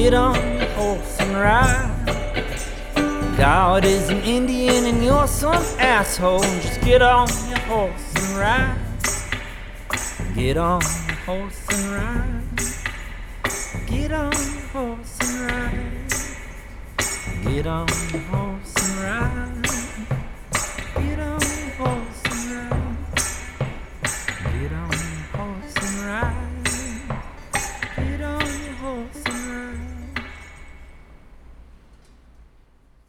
get on your horse and ride. God is an Indian and you're some asshole. Just get on your horse and ride. Get on your horse and ride. Get on your horse and ride. Get on your horse and ride.